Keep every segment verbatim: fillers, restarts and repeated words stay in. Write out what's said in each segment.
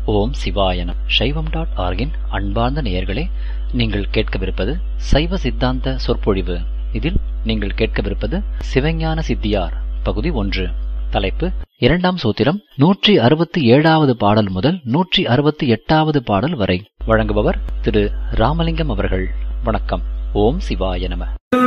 ஓம் சிவாய நம. சைவம் டாட் ஆர்கின் அன்பார்ந்த நேயர்களே, நீங்கள் கேட்கவிருப்பது சைவ சித்தாந்த சொற்பொழிவு. இதில் நீங்கள் கேட்கவிருப்பது சிவஞான சித்தியார் பகுதி ஒன்று. தலைப்பு இரண்டாம் சூத்திரம். நூற்றி அறுபத்தி ஏழாவது பாடல் முதல் நூற்றி அறுபத்தி எட்டாவது பாடல் வரை. வழங்குபவர் திரு ராமலிங்கம் அவர்கள். வணக்கம். ஓம் சிவாய நம.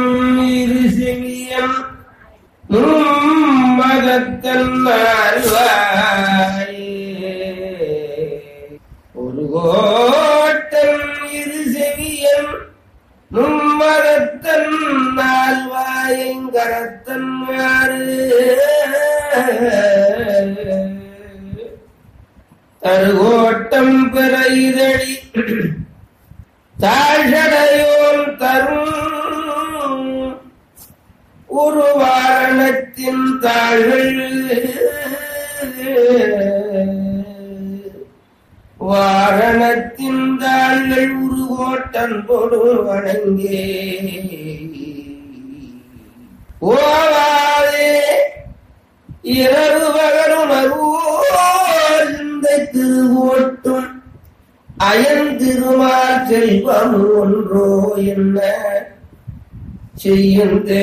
ஒரு கோட்டன் இரு செவியன் மும்மரத்தன் நால்வாயங்கரத்தன் தருகோட்டம் பெற இதழி தாழ்சடையோன் தரும் ஒரு வாரணத்தின் தாழ்கள் வாரணத்தின் தாள்கள் உருகோட்டன் போடு வணங்கே ஓவாதே இரவு பகருணர்வோந்த திருவோட்டும் அயந்திருமார் செல்வம் ஒன்றோ என்ன செய்யுந்தே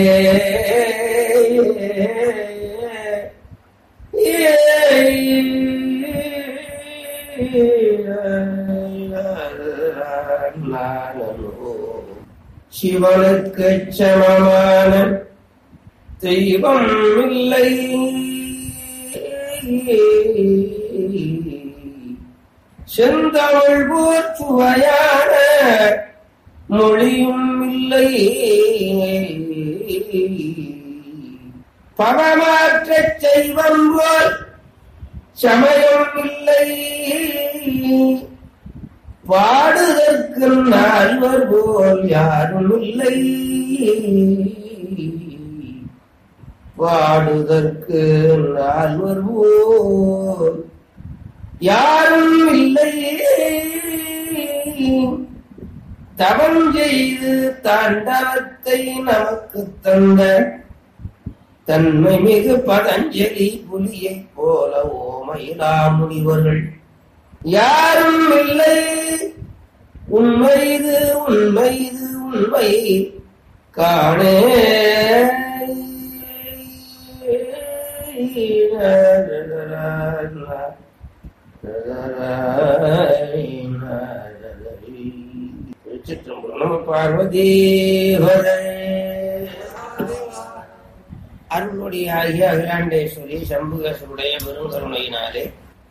சிவனுக்கு சமமான தெய்வம் இல்லை, செந்தமிழ் போர் சுவையான மொழியும் இல்லை, பவமாற்றச் செய்வம் போல் சமயம் இல்லை, பாடுதற்கு நால்வர் போல் யாரும் இல்லை, பாடுதற்கு நால்வர் போல் யாரும் இல்லை, தவம் செய்து தாண்டவத்தை நமக்கு தந்த தன்மை மிகு பதஞ்சலி புலியைப் போல ஓமையிலா முனிவர்கள் யாரும் இல்லை. உண்மை இது உண்மை இது உண்மை காணே பார்வதி அருளுடைய ஆகிய அகிலாண்டேஸ்வரி சம்புகேஸ்வருடைய பெருங்கருணையினாலே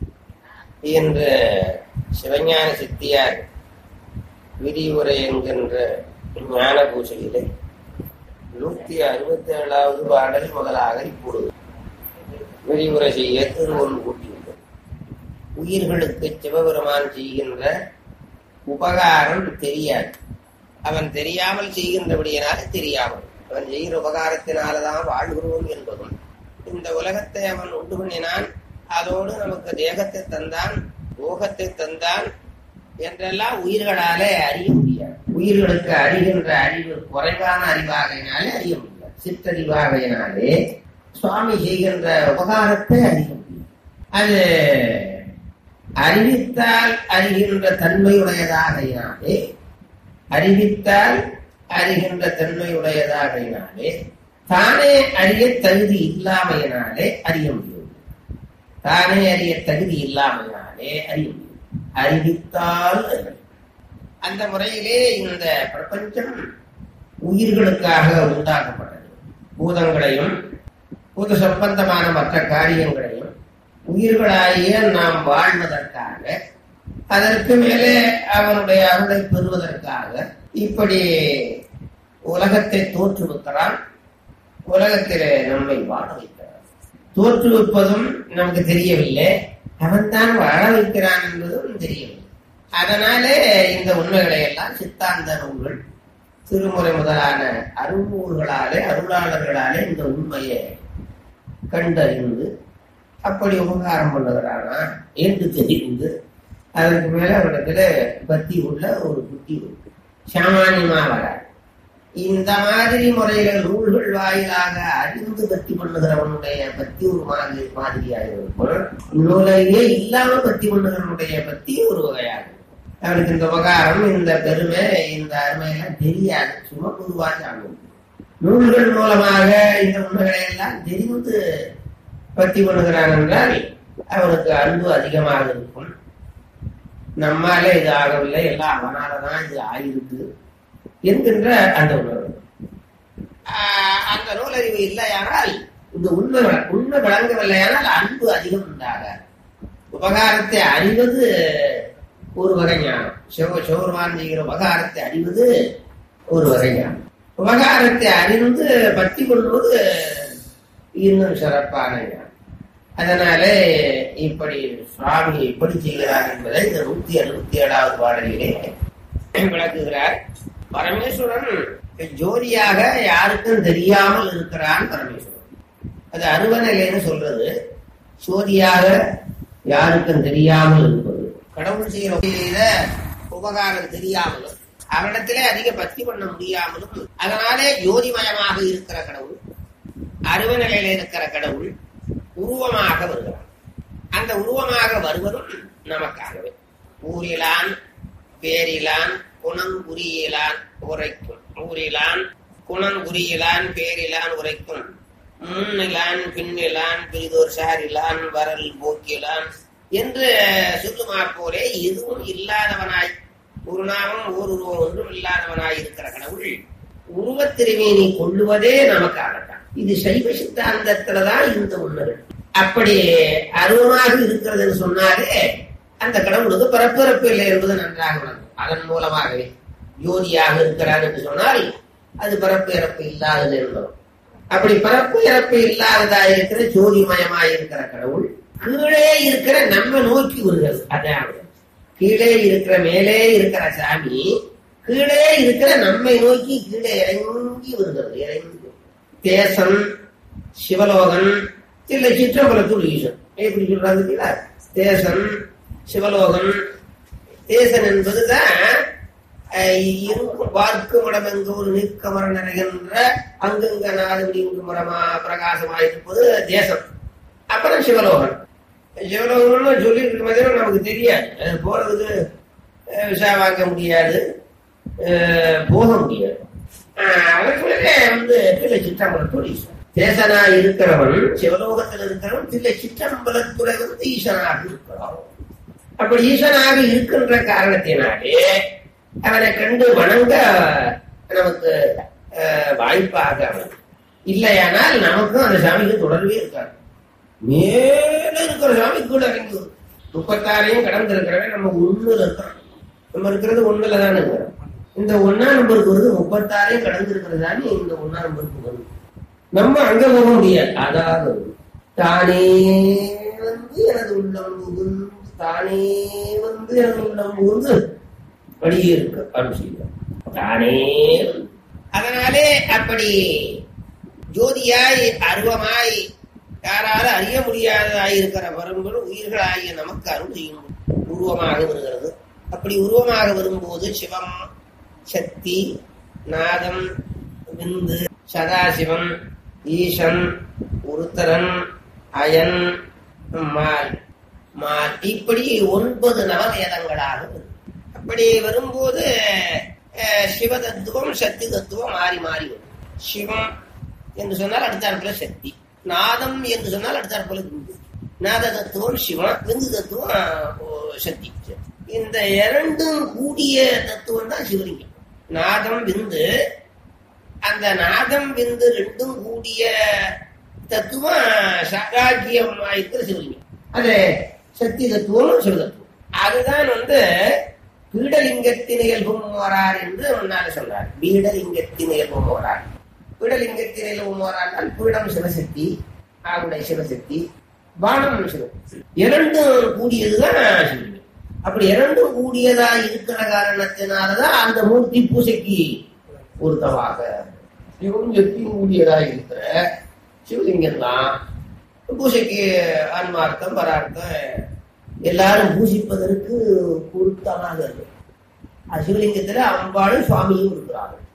என்ற சிவஞான சித்தியார் விரிவுரை என்கின்ற ஞான பூசையிலே நூத்தி அறுபத்தி ஏழாவது பாடல் முதலாக இப்பொழுது விரிவுரை செய்ய திருவள்ளுவர் கூட்டியுள்ளோம். உயிர்களுக்கு சிவபெருமான் செய்கின்ற உபகாரம் தெரியாது. அவன் தெரியாமல் செய்கின்றபடியினால தெரியாமல் அவன் செய்கிற உபகாரத்தினாலதான் வாழ்கிறோம் என்பதும், இந்த உலகத்தை அவன் உண்டு பண்ணினான், அதோடு நமக்கு தேகத்தை தந்தான், போகத்தை தந்தான் என்றெல்லாம் உயிர்களாலே அறிய முடியாது. உயிர்களுக்கு அறிகின்ற அறிவு குறைவான அறிவாகையினாலே அறிய முடியாது. சிற்றறிவாகையினாலே சுவாமி செய்கின்ற உபகாரத்தை அறிய முடியும். அது அறிவித்தால் அறிகின்ற தன்மையுடையதாகையினாலே அறிவித்தால் அறிகின்ற தன்மையுடையதாகையினாலே தானே அறிய தகுதி இல்லாமையினாலே அறிய முடியும். தானே அறிய தகுதி இல்லாமையினாலே அறிய முடியும். அறிவித்தால் அந்த முறையிலே இந்த பிரபஞ்சம் உயிர்களுக்காக உண்டாக்கப்பட்டது. பூதங்களையும் பூத சம்பந்தமான மற்ற காரியங்களையும் உயிர்களாகிய நாம் வாழ்வதற்காக, அதற்கு மேலே அவனுடைய அருளை பெறுவதற்காக இப்படி உலகத்தை தோற்றுவிக்கிறான். உலகத்திலே நம்மை வாழ வைக்கிறான். தோற்றுவிப்பதும் நமக்கு தெரியவில்லை, அவன்தான் வாழ வைக்கிறான் என்பதும் தெரியவில்லை. அதனாலே இந்த உண்மைகளை எல்லாம் சித்தாந்த நூல்கள், திருமுறை முதலான அருள்நூல்களாலே அருளாளர்களாலே இந்த உண்மையை கண்டறிந்து அப்படி உபகாரம் பண்ணுகிறானா என்று தெரிந்து அதற்கு மேல அவனிடத்துல பக்தி உள்ள ஒரு புத்தி சாமானியமா வராது. இந்த மாதிரி முறையில நூல்கள் வாயிலாக அறிந்து பக்தி பண்ணுகிறவனுடைய பக்தி ஒரு மாதிரி மாதிரியாக இருக்கும். நூலையே இல்லாம பக்தி பண்ணுகிறவனுடைய பக்தி ஒரு வகையாகும். அவனுக்கு இந்த உபகாரம், இந்த பெருமை, இந்த அருமையெல்லாம் தெரியாது. சும்மா பொதுவாக ஆகும். நூல்கள் மூலமாக இந்த உண்மைகளை எல்லாம் தெரிந்து பக்தி பண்ணுகிறான் என்றால் அவனுக்கு அன்பு அதிகமாக இருக்கும். நம்மாலே இது ஆகவில்லை, எல்லாம் அவனாலதான் இது ஆயிருக்கு என்கின்ற அந்த உணர்வு. அந்த நூலறிவு இல்லையானால், இந்த உண்மை உண்மை வழங்கவில்லையானால் அன்பு அதிகம் உண்டாக. உபகாரத்தை அறிவது ஒரு வகை ஞானம். சிவ சிவருமான் செய்கிற உபகாரத்தை அறிவது ஒரு வகை ஞானம். உபகாரத்தை அறிந்து பக்தி கொள்வது இன்னும் சிறப்பான ஞானம். அதனாலே இப்படி சுவாமி எப்படி செய்கிறார் என்பதை இந்த நூத்தி அறுபத்தி ஏழாவது பாடலிலே விளக்குகிறார். பரமேஸ்வரன் ஜோதியாக யாருக்கும் தெரியாமல் இருக்கிறான். பரமேஸ்வரன் அது அருவநிலைன்னு சொல்றது. ஜோதியாக யாருக்கும் தெரியாமல் இருப்பது. கடவுள் செய்கிற உபகாரம் தெரியாமலும் அவரிடத்திலே அதிக பக்தி பண்ண முடியாமலும், அதனாலே ஜோதிமயமாக இருக்கிற கடவுள், அருவநிலையில இருக்கிற கடவுள் உருவமாக வருகிறான். அந்த உருவமாக வருவதும் நமக்காகவே. ஊரிலான் பேரிலான் குணங்குறியிலான் உரைக்கும். ஊரிலான் குணங்குறியிலான் பேரிலான் உரைக்கும். முன்னிலான் பின்னிலான் பிரிதோர் சாரிலான் வரல் போக்கிலான் என்று சொல்லுமா போலே எதுவும் இல்லாதவனாய், ஒரு நாமம் ஓர் உருவம் ஒன்றும் இல்லாதவனாய் இருக்கிற கடவுள் உருவத்திருமேனி கொள்ளுவதே நமக்காகத்தான். இது சைவ சித்தாந்தத்துலதான் இந்த உண்மைகள். அப்படி அருவமாக இருக்கிறதுன்னு சொன்னாலே அந்த கடவுளுக்கு பரப்பிறப்பு இல்லை என்பது நன்றாக வளர்ந்து, அதன் மூலமாகவே ஜோதியாக இருக்கிறார் என்று சொன்னால் அது பரப்பு இறப்பு இல்லாதது என்பதும். அப்படி பரப்பு இறப்பு இல்லாததா இருக்கிற ஜோதிமயமாய் இருக்கிற கடவுள் கீழே இருக்கிற நம்ம நோக்கி வருகிறது. அதாவது கீழே இருக்கிற மேலே இருக்கிற சாமி கீழே இருக்கிற நம்மை நோக்கி கீழே இறங்கி வருகிறது. இறங்கி தேசம் சிவலோகன் இல்லை சிற்றம்பலத்துள் ஈசன் எப்படி சொல்றாங்க. தேசன் சிவலோகன். தேசன் என்பதுதான் இருக்கும் பார்க்கும் இடம் எங்க ஒரு நிற்கமர நிறைகின்ற அங்கங்க நாடுபடி மரமா பிரகாசமாயிருப்பது தேசம். அப்புறம் சிவலோகன். சிவலோகம்னு சொல்லி இருக்கிற நமக்கு தெரியாது. போறதுக்கு விசா வாங்க முடியாது, போக முடியாது. அவர்களே வந்து தில்லை சிற்றம்பலத்துள் ஈசன். தேசனா இருக்கிறவன், சிவலோகத்தில் இருக்கிறவன் தில்லை சிற்றம்பலத்துறை வந்து ஈசனாக இருக்கிறான். அப்படி ஈசனாக இருக்கின்ற காரணத்தினாலே அவனை கண்டு வணங்க நமக்கு வாய்ப்பாக அவன் இல்லையானால் நமக்கும் அந்த சாமிக்கு தொடர்பே இருக்காது. மேல இருக்கிற சாமி கூட இறங்கி முப்பத்தாறையும் கடந்து இருக்கிறவன் நம்ம ஒண்ணுல இருக்கிறோம். நம்ம இருக்கிறது ஒண்ணுல தானே இருக்கிறோம். இந்த ஒன்னா நம்பருக்கு வருது, முப்பத்தாறையும் கடந்து இருக்கிறதானே இந்த ஒன்னா நம்பருக்கு வருது. நம்ம அங்க போக முடியாது. அதாவது தானே வந்து எனது உள்ளம் புகுந்து, தானே வந்து எனது உள்ளம் புகுந்து வழியே இருக்கு அருள் தானே. அதனாலே அப்படி ஜோதியாய் அருவமாய் யாரால அறிய முடியாததாய் இருக்கிற பரம்பொருள் உயிர்களாகிய நமக்கு அருள் செய்யும் உருவமாக வருகிறது. அப்படி உருவமாக வரும்போது சிவம், சக்தி, நாதம், விந்து, சதாசிவம், ஈசன், உருத்தரன், அயன், மால் மால் இப்படி ஒன்பது நவவேதங்களாக வரும். அப்படி வரும்போது சிவ தத்துவம் சக்தி தத்துவம் மாறி மாறி வரும். சிவம் என்று சொன்னால் அடுத்தாற்போல சக்தி, நாதம் என்று சொன்னால் அடுத்தாற்போல விந்து. நாத தத்துவம் சிவம், விந்து தத்துவம் சக்தி. இந்த இரண்டும் கூடிய தத்துவம் தான் சிவலிங்கம். நாதம் விந்து, அந்த நாதம் விந்து ரெண்டும் கூடிய தத்துவம் சாகாக்கியமாயிருக்கிற சிவலிங்கம். அது சக்தி தத்துவம் சிவ தத்துவம். அதுதான் வந்து பீடலிங்கத்தின் இயல்பும் ஓரார் என்று முன்னால சொல்றார். பீடலிங்கத்தின் இயல்பும் ஓரார். பீடலிங்கத்தின் இயல்பும் ஓரார் பீடம் சிவசக்தி, ஆகுடைய சிவசக்தி, பானம் சிவசக்தி. இரண்டும் கூடியதுதான் சிவலிங்கம். அப்படி இரண்டும் கூடியதா இருக்கிற காரணத்தினாலதான் அந்த மூர்த்தி பூசைக்கு பொருத்தமாக இவரும் சக்தியும் கூடியதா இருக்கிற சிவலிங்கம் தான் பூசைக்கு ஆன்மார்த்தம் பரார்த்தம் எல்லாரும் பூசிப்பதற்கு பொருத்தமாக இருக்கு. சிவலிங்கத்துல அம்பாளும் சுவாமியும் இருக்கிறார்கள்.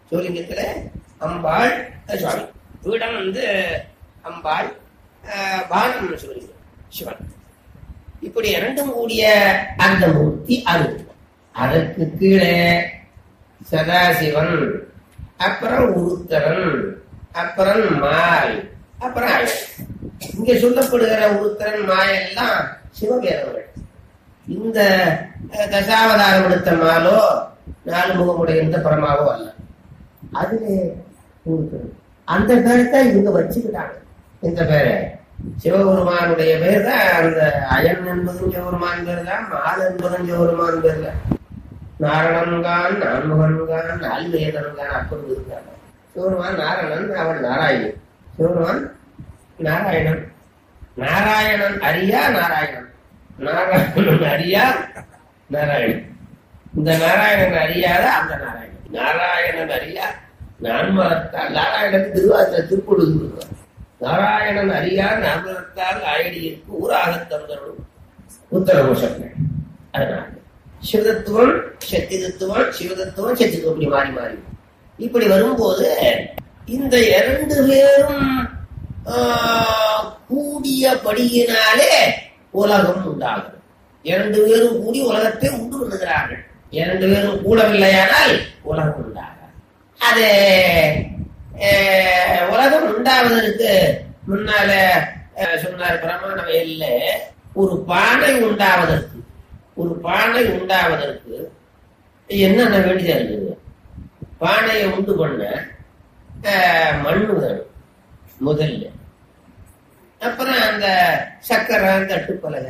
சிவலிங்கத்துல அம்பாள் சுவாமி, பீடம் வந்து அம்பாள், பானம் சிவலிங்கம் சிவன். இப்படி இரண்டும் கூடிய அந்த மூர்த்தி அது. அதற்கு கீழே சதாசிவன், அப்புறம் உருத்தரன், அப்புறம் மாய், அப்புறம் அழகன். இங்க சொல்லப்படுகிற உருத்தரன் மாயெல்லாம் சிவபேரவர்கள். இந்த தசாவதாரம் எடுத்த மாலோ நாலு முகமுடைய எந்த பரமாவோ அல்ல. அதுல உருத்தரன் அந்த பேரைத்தான் இவங்க வச்சுக்கிட்டாங்க. இந்த பேரை சிவபெருமானுடைய பேர் தான். அந்த அயன் என்பதும் சிவபெருமான் பேர் தான், மால் என்பதும் சிவபெருமான் பேர் தான். நாரணன்கான், நான்முகன்கான், நால்வேதன்கான் அப்படி இருக்காங்க. சிவபெருமான் நாரணன், அவன் நாராயணன். சிவபெருமான் நாராயணன். நாராயணன் அறியா நாராயணன், நாராயணன் அறியா நாராயணன். இந்த நாராயணன் அறியாத அந்த நாராயணன். நாராயணன் அறியா நான்மரத்தால், நாராயணன் திருவாச திருப்பொழுது நாராயணன் அறியா நான்மரத்தால் ஆயடியிற்கு ஊராக தந்தரும் உத்தரகோஷம். அதனால சிவதத்துவம் சக்தி தத்துவம், சிவதத்துவம் சக்தி தத்துவம் இப்படி மாறி மாறி இப்படி வரும்போது இந்த இரண்டு பேரும் கூடியபடியினாலே உலகம் உண்டாகும். இரண்டு பேரும் கூடி உலகத்தை உண்டு பண்ணுகிறார்கள். இரண்டு பேரும் கூடவில்லையானால் உலகம் உண்டாக. அது உலகம் உண்டாவதற்கு முன்னால சொன்னார் பிரமாண வயல்ல, ஒரு பானை உண்டாவதற்கு ஒரு பானை உண்டாவதற்கு என்னென்ன வேண்டியதா இருக்குது? பானையை உண்டு பண்ண மண்ணு வேணும் முதல்ல, அப்புறம் அந்த சக்கரை தட்டு பலகை,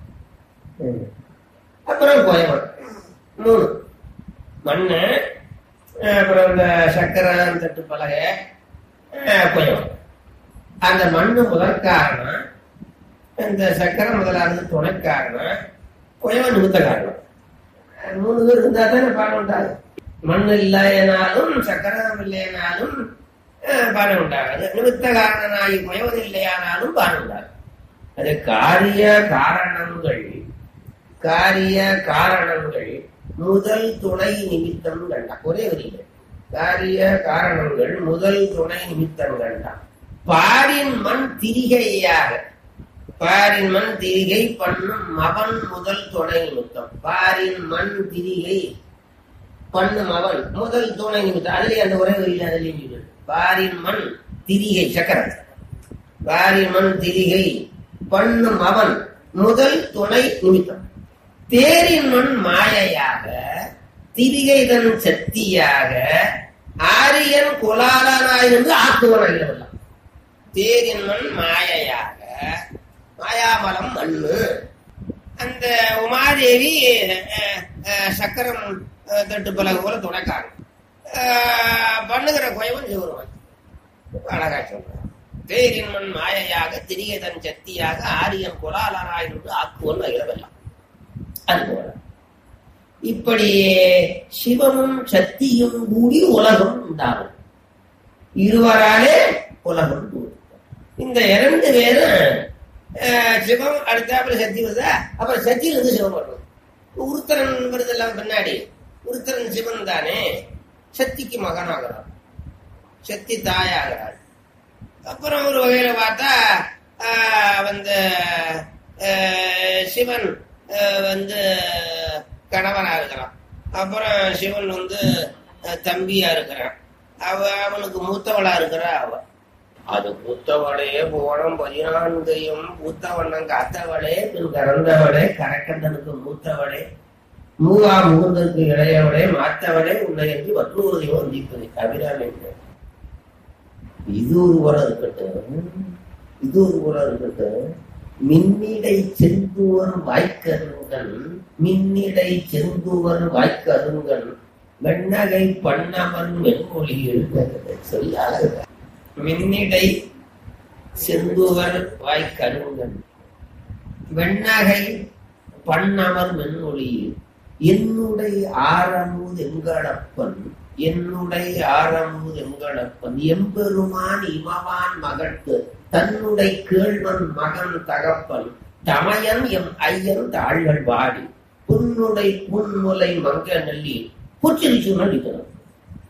அப்புறம் கோயவன். மூணு மண்ணு, அப்புறம் இந்த சக்கரை தட்டு பலகை, கோயவன். அந்த மண்ணு முதற்காரணம், இந்த சக்கரை முதலானது துணைக்காரணம், கோயவன் நிமித்த காரணம். மூணு பேர் இருந்தா தானே பானை உண்டாகும். மண் இல்லைனாலும் சக்கரம் இல்லைனாலும் பானை உண்டாகாது. நிமித்த காரணனாகி கோயவன் இல்லையானாலும் பானை உண்டாகும். அது காரிய காரணங்கள் காரிய காரணங்கள் முதல் துணை நிமித்தம் கண்டா. ஒரே வரிகள் காரிய காரணங்கள் முதல் துணை நிமித்தம் கண்டா. பாரின் மண் திரிகையாக, பாரின் மண் திரிகை பண்ணும் அவன் முதல் துணை நிமித்தம். பாரின் மண் திரிகை பண்ணும் அவன் முதல் துணை நிமித்தம். அதுலயே அந்த ஒரே வரியில் அதுலேயும் பாரின் மண் திரிகை சக்கரம், பாரின் மண் திரிகை பண்ணும் அவன் முதல் துணை நிமித்தம். தேரின் மண் மாயையாக திரிகை தன் சக்தியாக ஆரியன் குலாலனாயிருந்து ஆக்குவனாகிறவெல்லாம். தேரின் மண் மாயையாக, மாயாமலம் மண்ணு. அந்த உமாதேவி சக்கரம் தட்டு பலகு போல துணைக்காங்க. பண்ணுகிற கோயவன் சிவருவன். அழகா சொல்றான். தேரின் மண் மாயையாக திரிகை தன் சக்தியாக ஆரியன் குலாலனாயிருந்து ஆக்குவன் ஆகிறவெல்லாம். அதுபோல இப்படி சிவமும் சக்தியும் கூடி உலகம் உண்டாகும். இருவராலே உலகம் கூடும். இந்த இரண்டு பேரும் சிவம் அடுத்தாப்புல சக்தி வருதா, அப்புறம் சக்தியிலிருந்து சிவம் வரும். உருத்தரன் வருதெல்லாம் பின்னாடி. உருத்தரன் சிவன் தானே, சக்திக்கு மகனாகிறார், சக்தி தாயாகிறாள். அப்புறம் ஒரு வகையில பார்த்தா வந்து சிவன் வந்து கணவனா இருக்கிறான். அப்புறம் சிவன் வந்து தம்பியா இருக்கிறான். அவ அவனுக்கு மூத்தவளா இருக்கிறா. அவ அது பூத்தவளே போனம் பதினான்கையும் பூத்தவண்ணம் காத்தவளே பின் கறந்தவளே கரக்கண்டனுக்கு மூத்தவளே மூவா முகுந்தற்கு இளையவளே மாத்தவளே உன்னை என்று வற்றுவதையோ வந்திப்பது அபிராமி. இது ஒரு குலம் இருக்கட்டும், இது ஒரு குலம் இருக்கட்டும். மின்னிடை செந்துவர் வாய்க்கருங்கன், மின்னிடை செந்துவர் வாய்க்கருங்கன் வெண்ணகை பண்ணவன் வெண்மொழி எழுதுகிறது. சரியாக மின்னிடை செந்துவர் வாய்க்கருங்கன் வெண்ணகை பண்ணவர் வெண்மொழி என்னுடைய ஆரமுது எங்களப்பன், என்னுடைய ஆரமுது எங்களப்பன் எம்பெருமான் இமவான் மகட்கு தன்னுடைய கேள்வன் மகன் தகப்பன் தமையன் எம் ஐயன் தாள்கள் வாடி புன்னுடை புன்முலை மங்க நெல்லி புச்சிரிச்சு நடிக்கிறார்.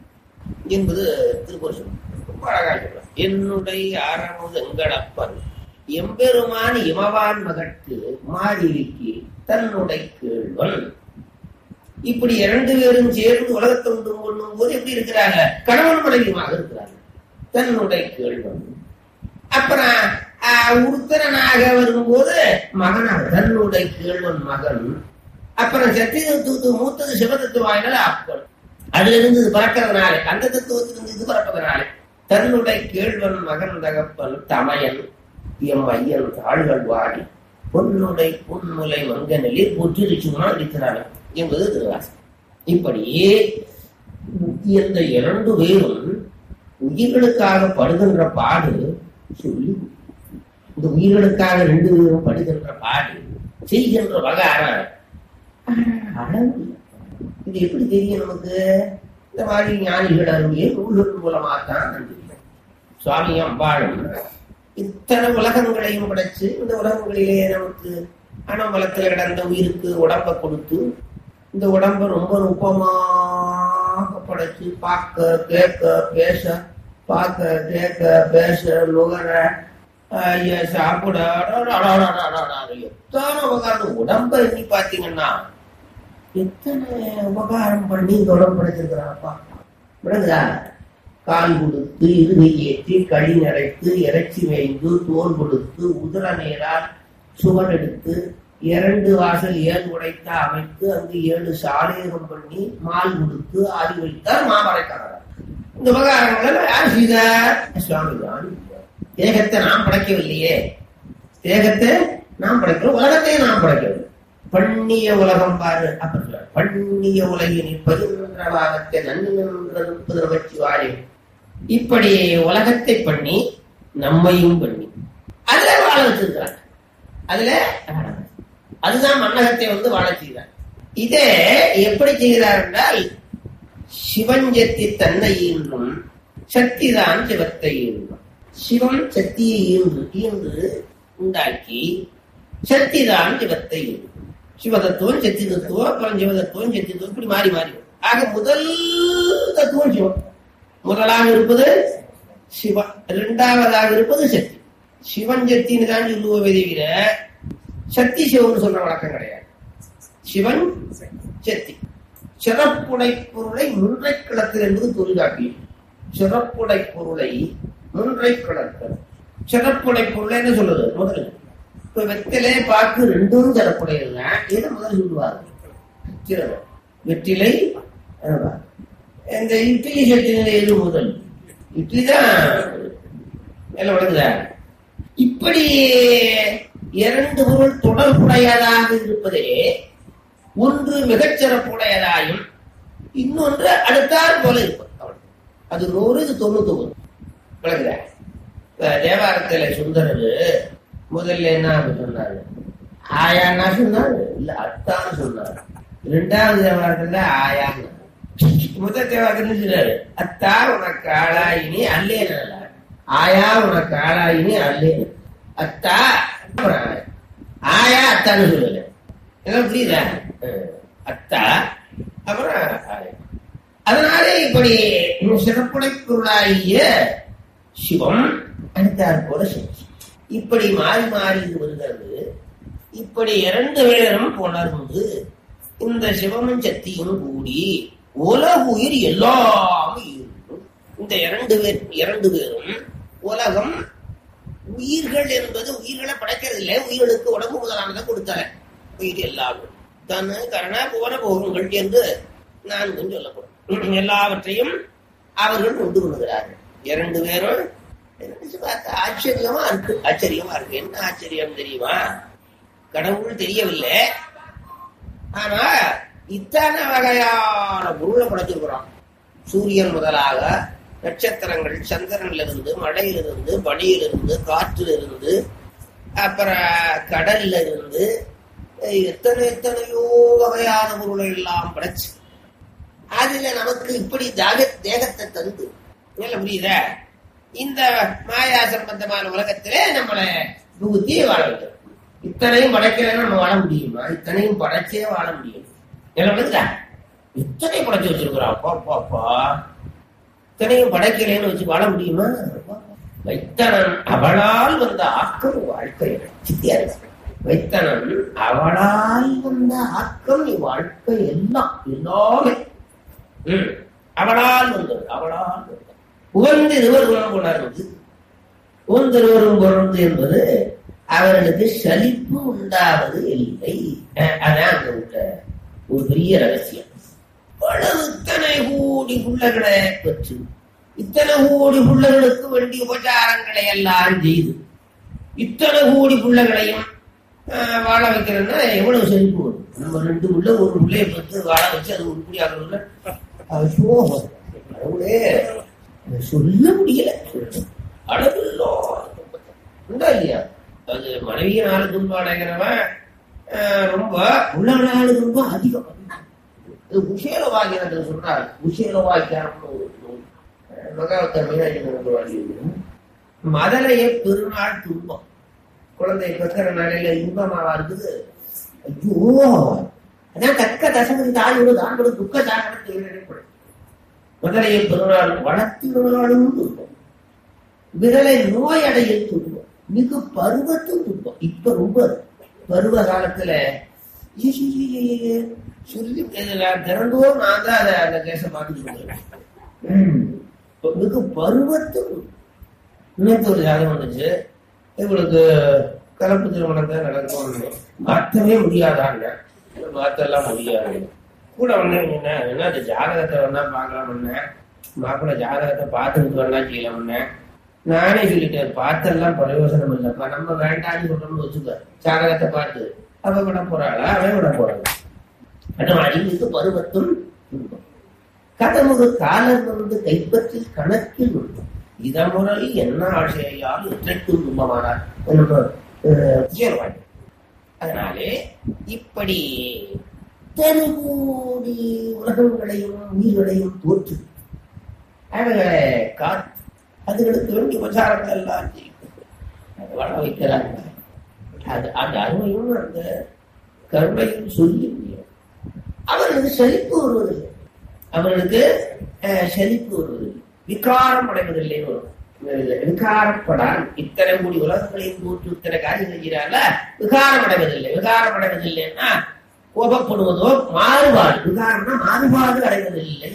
என்பது திருக்குறள். ரொம்ப அழகா சொல்றார். என்னுடைய அறமுது எங்களப்பன் எம்பெருமான் இமவான் மகற்கு மாறிவிக்கு தன்னுடைய கேள்வன். இப்படி இரண்டு பேரும் சேர்ந்து உலகத்தை ஒன்று கொள்ளும் போது எப்படி இருக்கிறாங்க? கணவன் மனைவியுமாக இருக்கிறாங்க. தன்னுடைய கேள்வன். அப்புறம் உருத்தரனாக வரும்போது மகனாக தன்னுடைய கேள்வன் மகன். அப்புறம் சத்திய தத்துவத்து மூத்தது சிவதத்துவாயினால் அப்பன். அதுல இருந்து இது பறக்கிறதுனாலே, அந்த தத்துவத்திலிருந்து இது பறப்பதனாலே தன்னுடைய கேள்வன் மகன் தகப்பன் தமையன் எம் ஐயன் தாள்கள் வாடி பொன்னுடை பொன்முலை மங்கனில் புற்றிருச்சுமா இருக்கிறாங்க என்பது திருவாசகம். இப்படி இந்த இரண்டு பேரும் உயிர்களுக்காக படுகின்ற பாடு சொல்லி, இந்த உயிர்களுக்காக ரெண்டு பேரும் படுகின்ற பாடு செய்கின்ற வகார இது எப்படி தெரியும் நமக்கு? இந்த மாதிரி ஞானிகள் அருமையை நூல்கள் மூலமாகத்தான் தெரியும். சுவாமி அம்பாளும் இத்தனை உலகங்களையும் படைச்சு இந்த உலகங்களிலே நமக்கு அனம்பலத்தில் கிடந்த உயிருக்கு உடம்பை கொடுத்து இந்த உடம்பை ரொம்ப நுட்பமாக படைச்சு பார்க்க கேட்க பேச பார்க்க கேட்க பேச நுகர சாப்பிட எத்தனை உபகாரம் உடம்பை எண்ணி பார்த்தீங்கன்னா எத்தனை உபகாரம் பண்ணி இந்த உடம்பு படைச்சிருக்கிறாப்பா. விடுங்களா? கால் கொடுத்து இருகை ஏற்றி களி நடைத்து இறைச்சி மேய்ந்து தோல் கொடுத்து உதிர நேரால் சுவர் எடுத்து இரண்டு வாசல் ஏழு உடைத்த அமைத்து அங்கு ஏழு சாலையகம் பண்ணி மால் கொடுத்து ஆதி வைத்தார் மாமரைக்காரர். இந்த உபகாரங்கள் யார் செய்தார்? சுவாமி தான். தேகத்தை நாம் படைக்கவில்லையே, தேகத்தை நாம் படைக்கிறோம், உலகத்தையே நாம் படைக்கவில்லை. பண்ணிய உலகம் பாரு அப்ப பண்ணிய உலகின் பதினொன்ற பாகத்தை நன்கு நின்று வச்சு வாழி இப்படி உலகத்தை பண்ணி நம்மையும் பண்ணி அதுல வாழ வச்சிருக்கிறாங்க. அதுல அதுதான் மன்னகத்தை வந்து வாழ செய்கிறார். இதே எப்படி செய்கிறார் என்றால் சிவஞ்சத்தி தன்னை ஈன்றும் சக்திதான் சிவத்தை ஈன்றும். சிவம் சக்தியை ஈன்று ஈன்று உண்டாக்கி சக்திதான் சிவத்தை ஈன்றும். சிவதத்துவம் சக்தி தத்துவம், அப்புறம் சிவதத்துவம் சக்தி தத்துவம், இப்படி மாறி மாறி. ஆக முதல் தத்துவம் சிவம். முதலாக இருப்பது சிவம், இரண்டாவதாக இருப்பது சக்தி. சிவன் சக்தின்னு தான் சொல்லுவோமே தவிர சக்தி சிவன் சொல்ற வழக்கம் கிடையாது. சிவன் சக்தி. சிறப்புடை பொருளை முன்றை கிளத்தல் என்பது தொழிலாக்கி. சிறப்புடை பொருளை முன்றை கிளத்தல். சிறப்புடை பொருளை என்ன சொல்றது? முதல் இப்ப வெற்றிலை பாக்கு ரெண்டும் சிறப்புடையது. இதை முதல் சொல்லுவார்கள். வெற்றிலை இந்த இட்லி சட்டினில எது முதல்? இட்லி தான் எல்லாம் விளங்குதா? இப்படி இரண்டு பொருள் தொடர்புடையதாக இருப்பதே ஒன்று மிகச் சிறப்புடையதாயும் இன்னொன்று அடுத்தாற் போல இருப்பது. அது நூறு, இது தொண்ணூத்தி ஒன்பது. விளங்குதா? தேவாரத்தில சுந்தரரு முதல்ல என்ன சொன்னாரு? ஆயான்னா சொன்னாரு, இல்ல அத்தான்னு சொன்னாரு. இரண்டாவது தேவாரத்துல ஆயான்னு. முதல் தேவாரத்துல சொன்னாரு அத்தா உனக்கு ஆளாயினி அல்லேன. ஆயா உனக்கு ஆளாயினி அல்லேன. அத்தா ஆயா அத்தான்னு சொல்லல. எல்லாம் புரியுதா? அத்தா அப்புறம் ஆயா. அதனாலே இப்படி சிறப்புடை பொருளாகிய சிவம் அடுத்தாற் போல சக்தி இப்படி மாறி மாறி வருகிறது. இப்படி இரண்டு பேரும் புணர்ந்து இந்த சிவமும் சக்தியும் கூடி உலக உயிர் எல்லாம் இருக்கும். இந்த இரண்டு பேர் இரண்டு பேரும் உலகம் உயிர்கள் என்பது உயிர்களை படைக்கிறது இல்லை. உயிர்களுக்கு உடம்பு முதலானதை கொடுத்தால உயிர் எல்லாரும் தனு கரண போன போகங்கள் என்று நான்கு சொல்லப்படும். எல்லாவற்றையும் அவர்கள் கொண்டு கொள்கிறார்கள். இரண்டு பேரும் பார்த்த ஆச்சரியமா இருக்கு. ஆச்சரியமா இருக்கு. என்ன ஆச்சரியம் தெரியுமா? கடவுள் தெரியவில்லை, ஆனா இத்தனை வகையான பொருளை படைச்சிருக்கிறோம். சூரியன் முதலாக நட்சத்திரங்கள், சந்திரனிலிருந்து, மழையிலிருந்து, பனியிலிருந்து, காற்றிலிருந்து, அப்புறம் கடல்ல இருந்து எத்தனை எத்தனையோ வகையான பொருளை எல்லாம் படைச்சு அதுல நமக்கு இப்படி தேகத்தை தந்து நல்ல புரியுத இந்த மாயா சம்பந்தமான உலகத்திலே நம்மளை புகுத்தி வாழ வைக்கிறோம். இத்தனையும் படைக்கிறேன்னு நம்ம வாழ முடியுமா? இத்தனையும் படைச்சே வாழ முடியும். என்ன இத்தனை படைச்சு வச்சிருக்கிறோம். அப்பா பாப்பா இத்தனையும் படைக்கலைன்னு வச்சு வாழ முடியுமா? வைத்தனன் அவளால் வந்த ஆக்கம் வாழ்க்கை சித்தியா இருக்கு. வைத்தனன் அவளால் வந்த ஆக்கம் வாழ்க்கை எல்லாம் எல்லாமே உம் அவளால் வந்தது. அவளால் வந்தது உகந்து இருவர் குணம் கொண்டாடுவது. உகந்திருவரும் பொருந்து என்பது அவர்களுக்கு சலிப்பு உண்டாவது இல்லை. அதான் அங்க உள்ள ஒரு பெரிய ரகசியம். பழம் இத்தனை கோடி புள்ளகளை பெற்று இத்தனை கோடி புள்ளகளுக்கு வேண்டிய உபச்சாரங்களை எல்லாம் செய்து இத்தனை கோடி புள்ளகளையும் வாழ வைக்கிறதுனா எவ்வளவு செழிப்பு வரும். நம்ம ரெண்டு புள்ள ஒரு பிள்ளைய பெற்று வாழ வச்சு அது உருப்படி ஆகணும்ல, அது சோகம் கடவுளே சொல்ல முடியல. அளவில்லோ உண்டா இல்லையா? அது மனைவியினால துன்பம் அடைகிறவன் ரொம்ப உள்ளவனால ரொம்ப அதிகம். குஷேல வாக்கியம் சொல்றாரு. குஷேல வாக்கியம் மகாவத்தர் மீனாட்சி மதலைய பெருநாள் துன்பம். குழந்தை பெற்ற நாளையில இன்பமாவா இருக்குது. ஐயோ அதான் தக்க தசமதி தாயோடு தாண்டோடு துக்க சாகனத்தை ஏற்படும். முதலைய பெருநாள் வளர்த்தினாலும் துன்பம், விரலை நோய் அடைய துன்பம், மிகு பருவத்தும் துன்பம். இப்ப ரொம்ப பருவ காலத்துல சொல்லி திறந்தோ நான் தான் அதை அந்த கேச பார்த்துட்டு மிகு பருவத்தும். இன்னைக்கு ஒரு ஜாதகம் வந்துச்சு, இவங்களுக்கு கலப்பு திருமணம் தான் நடக்கும், மாற்றவே முடியாதாங்க. மாற்றெல்லாம் முடியாது. கூட வந்து என்ன அந்த ஜாதகத்தை வேணா பார்க்கலாம்னு மாப்பிள்ள ஜாதகத்தை பார்த்துட்டு வேணா செய்யலாம்னு நானே சொல்லிட்டேன். பார்த்தெல்லாம் பிரயோசனம் இல்லைப்பா, நம்ம வேண்டாம்னு சொல்றோம்னு வச்சுக்க. ஜாதகத்தை பார்த்து அவ விட போறாளா அவன் விட போறாங்க. அழிவுக்கு பருவத்தும் கதமுக காலம் வந்து கைப்பற்றி கணக்கில் உண்டு இதமுறை என்ன ஆசையால் இற்றைக்கும் துன்பமானார். அதனாலே இப்படி தெருகூடி உலகங்களையும் உயிர்களையும் தோற்று அவர்களை காத்து அதுகளுக்கு வேண்டிய உபச்சாரங்கள் எல்லாம் வள வைக்கிறாங்க. அது அந்த அருமையும் அந்த கருணையும் சொல்லி முடியும். அவர்களுக்கு செழிப்பு வருவதில்லை. அவர்களுக்கு செழிப்பு வருவதில்லை, விகாரம் அடைவதில்லைன்னு வரும். விகாரப்படால் இத்தனை கூடி உலகங்களையும் தோற்று இத்தனை காரியம் செய்கிறால விகாரம் அடைவதில்லை. விகாரம் அடைவதில்லைன்னா கோபப்படுவதோ மாறுபாடு. விகாரம்னா மாறுபாடு அடைவதில்லை.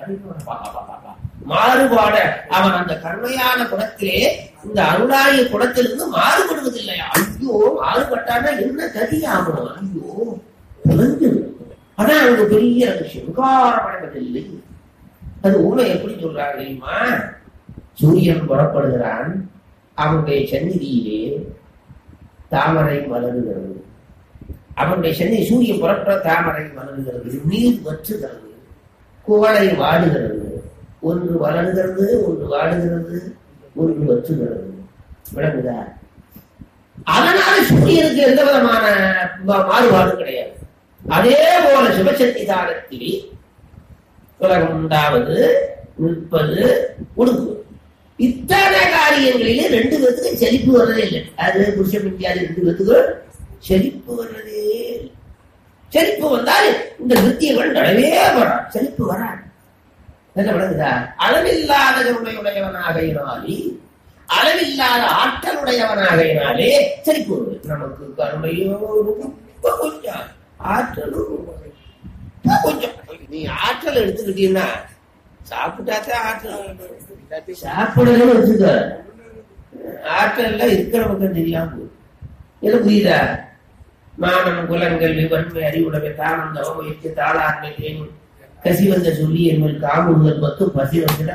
மாறுபாடு அவன் அந்த கருணையான குணத்திலே இந்த அருளாய குணத்திலிருந்து மாறுபடுவதில்லையா? ஐயோ மாறுபட்டானா என்ன கதியாகணும்? ஐயோ புலந்து. அதான் அங்க பெரிய விஷயம். விகாரம் அடைவதில்லை. அது உண்மை எப்படி சொல்றாங்க தெரியுமா? சூரியன் புறப்படுகிறான், அவனுடைய சந்நிதியிலே தாமரை மலருகிறது. அவனுடைய சந்நிதி சூரியன் புறப்பட தாமரை மலருகிறது, நீர் வற்றுகிறது, குவளை வாடுகிறது. ஒன்று வளர்கிறது, ஒன்று வாடுகிறது, ஒன்று வற்றுகிறது. விளங்குதா? அதனால சூரியனுக்கு எந்த விதமான மாறுபாடும் கிடையாது. அதே போல சிவசக்தி தானத்திலே உலகம் உண்டாவது, நிற்பது, ஒடுங்குவது, இத்தனை காரியங்களிலே ரெண்டு பேத்துக்கு செழிப்பு வர்றதே இல்லை. அது புருஷன் இந்தியாவில் ரெண்டு பேத்துக்கு செழிப்பு வர்றதே இல்லை. செழிப்பு வந்தால் இந்த வித்தியங்கள் நடவே வராது. செழிப்பு வராது. என்ன விளங்குதா? அளவில்லாத உடையவனாகையினாலே, அளவில்லாத ஆற்றலுடையவனாகையினாலே செழிப்பு வருவது. நமக்கு கருணையோ கொஞ்சம் ஆற்றலும் கொஞ்சம். நீ ஆற்றல் எடுத்துக்கிட்டீங்கன்னா சாப்பிட்டாத்தான் ஆற்றல். சாப்பிடணும் வச்சுக்க, ஆற்றல் இருக்கிறவங்க தெரியாம போகுது. என்ன புரியுதா? மானம் குலங்கல்வி வன்மை அறிவுடவை தானம் தவ முயற்சி தாளாண்மை தேனும் கசி வந்த சொல்லி என்பது காமுதல் பத்து பசி வந்துட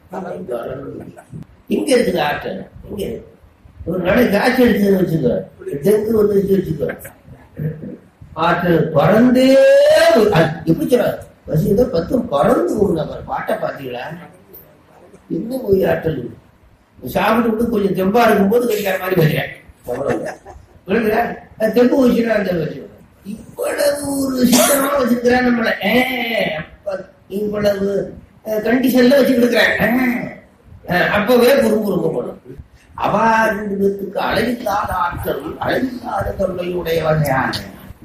இங்க இருக்குது ஆற்றல். இங்க இருக்கு. ஒரு நாளைக்கு காய்ச்சல் எடுத்துன்னு வச்சுக்கோ, தெங்கு வந்து வச்சுக்கோ, ஆற்றல் பறந்தே எப்படி சொல்றாரு? பசி இருந்தா பத்து பறந்து கொடுங்க. பாட்டை பாத்தீங்களா? இன்னும் போய் ஆற்றல் சாப்பிட்டு விட்டு கொஞ்சம் தெம்பா இருக்கும் போது கிடைக்கிற மாதிரி வருகிறேன். தெம்பு வச்சுக்கிறா அந்த வச்சு இவ்வளவு ஒரு சித்தமா வச்சிருக்கிறேன். நம்மள இவ்வளவு கண்டிஷன்ல வச்சுக்கிட்டு இருக்கிறேன். அப்பவே குறும்புறும்பு போடும். அவா ரெண்டு பேருக்கு அளவில்லாத ஆற்றல், அளவில்லாத கருணையுடைய வகையான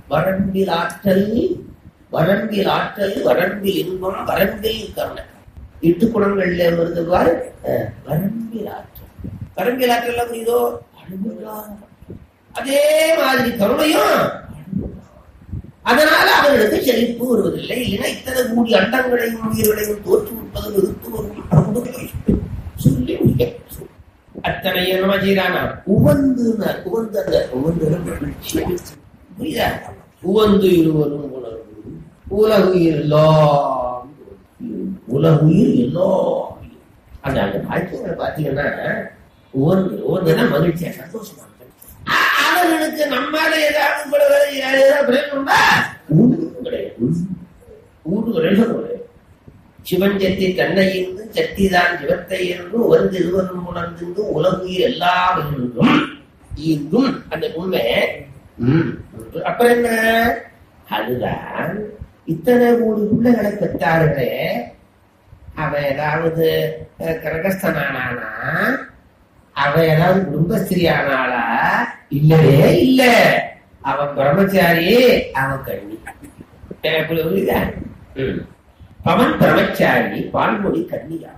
வரம்பில் ஆற்றல், வரம்பில் ஆற்றல், வரம்பில் இன்பம், வரம்பில் கருணை. எட்டு குணங்கள்ல வருது பாரு வரம்பிலாற்றல். வரம்பிலாற்றல் புரியுதோ? அதே மாதிரி கருணையும். அதனால அவர்களுக்கு செழிப்பு வருவதில்லை. இல்லைன்னா இத்தனை கூடி அண்டங்களையும் உயிர்களையும் தோற்று விற்பது நிறுத்து வரும் சொல்லி முடிய அத்தனை என்ன செய்யறானா உவந்து உவந்து அந்த உவந்து புரியுதா? உவந்து இருவரும் உணர்வு உலகுயிர் எல்லாம் உலகுயிர் எல்லாம் அந்த அந்த வாழ்க்கைகளை பார்த்தீங்கன்னா உவந்து உவந்துனா மகிழ்ச்சியா சந்தோஷமா அவர்களுக்கு நம்மால ஏதாவது கிடையாது. ஊடு கிடையாது. சிவன் சக்தி தன்னை இருந்து சக்திதான் சிவத்தை இருந்து வந்து இருவரும் உணர்ந்து உலகுயிர் எல்லாம் இருந்தும் இன்றும் அந்த உண்மை. அப்புறம் என்ன? அதுதான் இத்தனை கோடி பிள்ளைகளை பெற்றார்களே, அவன் ஏதாவது கிரகஸ்தனானா, அவன் ஏதாவது குடும்பஸ்திரி ஆனாளா? இல்லவே இல்ல. அவன் பிரம்மச்சாரி, அவன் கண்ணி. புரியுதா? பவன் பிரம்மச்சாரி, பால்மொழி கன்னியா.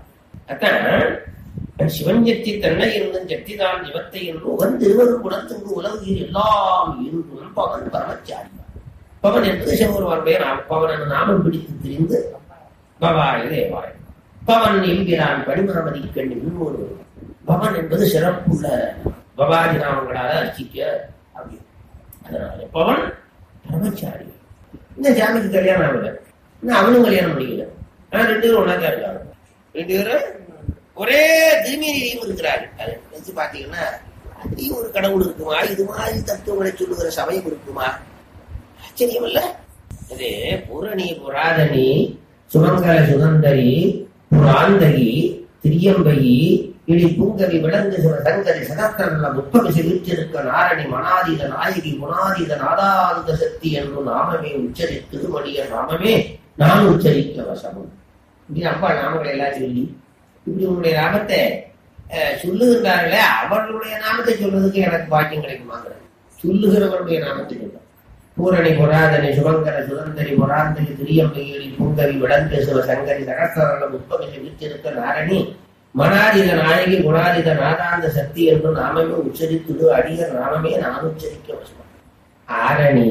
அதான் சிவன் சக்தி தன்னை இருந்தும் சக்திதான் சிவத்தை இருந்தும் வந்து இருவரும் குணத்துக்கு உலகில் எல்லாம் இருந்தும் பவன் பிரம்மச்சாரி. பவன் என்பது சிவபெருமானுடைய பவன் என்ற நாமம் பிடித்து திரிந்து பவாய் தேவாய் பவன் என்கிறான் படிமரமதி கண்ணி முன்னோடு. பவன் என்பது சிறப்புள்ள பவாதி நாமங்களால அர்ச்சிக்க அப்படி. அதனால பவன் பிரம்மச்சாரி. இந்த ஜாமிக்கு கல்யாணம் ஆகல, இன்னும் அவனும் கல்யாணம் முடியல. ஆனா ரெண்டு பேரும் ஒன்னாதான் இருக்காங்க. ரெண்டு பேரும் ஒரே திருமீனிலையும் இருக்கிறாரு. அதை நினைச்சு பாத்தீங்கன்னா அதையும் ஒரு கடவுள் இருக்குமா? இது மாதிரி தத்துவங்களை சொல்லுகிற சமயம் இருக்குமா? ஆச்சரியம் இல்ல இது? பூரணி புராதனி சுமங்கல சுதந்தரி புராந்தகி திரியம்பகி இடி பூங்கவி விளங்கு சிவ சங்கரி சதத்திரல்ல முப்பமிசை வீற்றிருக்க நாரணி மனாதீத நாயகி குணாதீத நாதாந்த சக்தி என்று நாமமே உச்சரித்து மடிய நாமமே நான் உச்சரிக்க வசமும். இப்படி அப்பா நாமங்களை எல்லாம் சொல்லி இப்படி உங்களுடைய நாமத்தை சொல்லுகின்றார்களே, அவர்களுடைய நாமத்தை சொல்றதுக்கு எனக்கு பாக்கியம் கிடைக்குமாங்கிறது. சொல்லுகிறவருடைய நாமத்தை சொல்ல பூரணி புராதனை சுமங்கர சுதந்தரி புராந்தரி திரியம்பகி பூங்கவி விளங்கு சிவ சங்கரி சகஸ்திரல்ல முப்பமிசை வீற்றிருக்க நாரணி மனாதித நாயகி குணாதித நாதாந்த சக்தி என்று நாமமே உச்சரித்துடு அடியர் நாமமே நான் உச்சரிக்க வசம். ஆரணி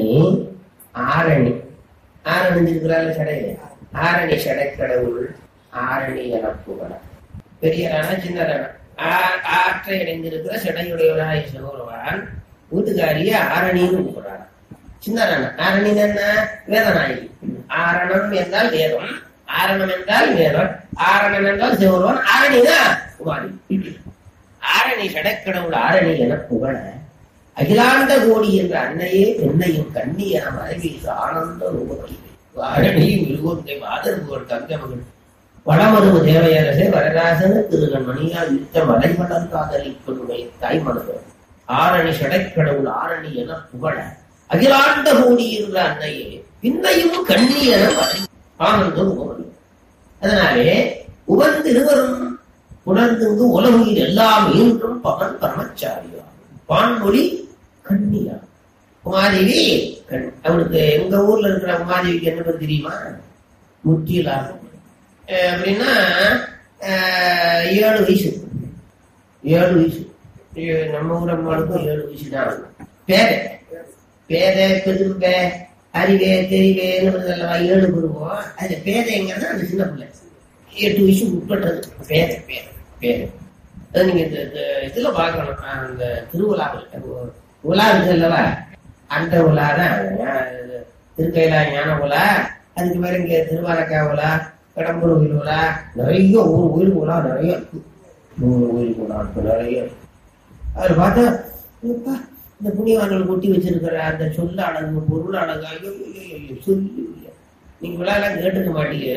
ஆரணி ஆரணி இருக்கிறாள் சடையில. ஆரணி சடை கடவுள் ஆரணி எனப்புகழ. பெரியரான சின்னரான ஆற்றை அடைந்திருக்கிற சடையுடையவனாய் சிவபெருமான் வீட்டுக்காரிய ஆரணின்னு கூப்பிடுறாங்க. சின்னரான ஆரணி என்ன? வேதநாயகி. ஆரணம் என்றால் வேதம், ஆரணம் என்றால் வேதம், ஆரணம் என்றால் சிவபெருமான், ஆரணிதான் உபாதி. ஆரணி சடைக்கடவுள் ஆரணி என புகழ அகிலாண்ட கோடி என்ற அன்னையே என்னையும் கண்ணி என மறைவீச ஆனந்த ரூபத்தை ஆரணியும் இருகோட்டை மாதர் புகழ் தங்க மகள் வளமருவு தேவையரசே வரராசன திருகன் மணியால் யுத்த மலைமலர் காதலிப்பதுமை தாய் மனதர் ஆரணி சடைக்கடவுள் ஆரணி என புகழ அகிலாண்ட கோடி என்ற அன்னையே பின்னையும் கண்ணி என மறை ஆனந்த ரூபமணி. அதனாலே உவந்து இருவரும் உணர்ந்து உலகில் எல்லாம் இன்றும் பவன் பிரம்மச்சாரியா பான்மொழி கண்ணியா. உமாதேவி கண். அவனுக்கு எங்க ஊர்ல இருக்கிற உமாதேவிக்கு என்ன பேர் தெரியுமா? முத்தியலாகும். அப்படின்னா ஏழு வயசு ஏழு வயசு நம்ம ஊர் அம்மாளுக்கும் ஏழு வயசு தான். பேதை பேதை பெரும்ப அறிவே தெரிவேன்னு ஏழு பெருவோம். அது பேதைங்கிறது அந்த சின்ன பிள்ளை எட்டு வயசு உட்பட்டது பேதை பேதை பேதை. அது நீங்க இதுல பார்க்கணும். அந்த திருவிழாவில் உலா இருக்கு அல்லவா, அந்த உலா தான் திருக்கையிலா ஞான உலா. அதுக்கு மேல இங்க திருவாரக்கா உலா, கடம்பூர் கோயில் உலா, நிறைய ஊர் உயிர் உலா நிறைய இருக்கு. நூறு உயிர் உலா இருக்கு நிறைய. அவர் பார்த்தா இந்த புண்ணியவான்கள் கொட்டி வச்சிருக்கிற அந்த சொல்ல அடங்கு பொருள் அடங்கு சொல்லி நீங்க விழாலாம் கேட்டுக்க மாட்டீங்க.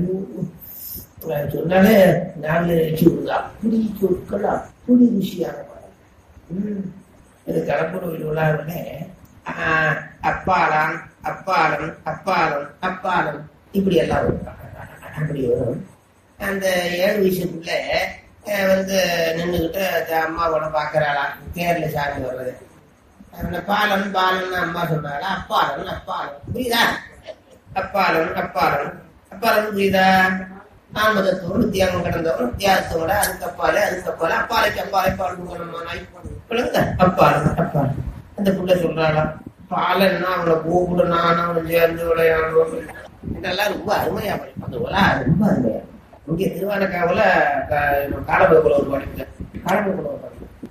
சொன்னாலே நாங்களே வச்சு விடுங்க. அப்படி சொற்கள் அப்படி ருசியான பாடம். இது கடம்பூர் கோயில் விழாவிலே அப்பாலம் அப்பாலம் அப்பாலம் அப்பாலம் இப்படி எல்லாம் வரும். அப்படி வரும். அந்த ஏழு வயசுக்குள்ள வந்து நின்றுகிட்டு அம்மாவோட பாக்குறாளா தேர்ல சாமி வர்றது. பாலன் பாலன் அம்மா சொன்னாளா அப்பாலன் அப்பாலம் புரியுதா? அப்பாலன் அப்பாலம் அப்பாலம் புரியுதா? ஆன்மதத்தோடு தியாகம் கடந்தவரும் தியாகத்தோட அதுக்கப்பாலே அதுக்கப்பாலே அப்பாலைக்கு அப்பாலை பாடுங்க அப்பால் அப்பால் அந்த புள்ள சொல்றாளா பாலன்னா அவனை கூப்பிடு நானும் அவன் சேர்ந்து விளையாடுவோம் இதெல்லாம் ரொம்ப அருமையா படிப்பாங்க ரொம்ப அருமையா இங்கே திருவானக்காவில காலபகுல ஒரு படிக்கல காலபகுல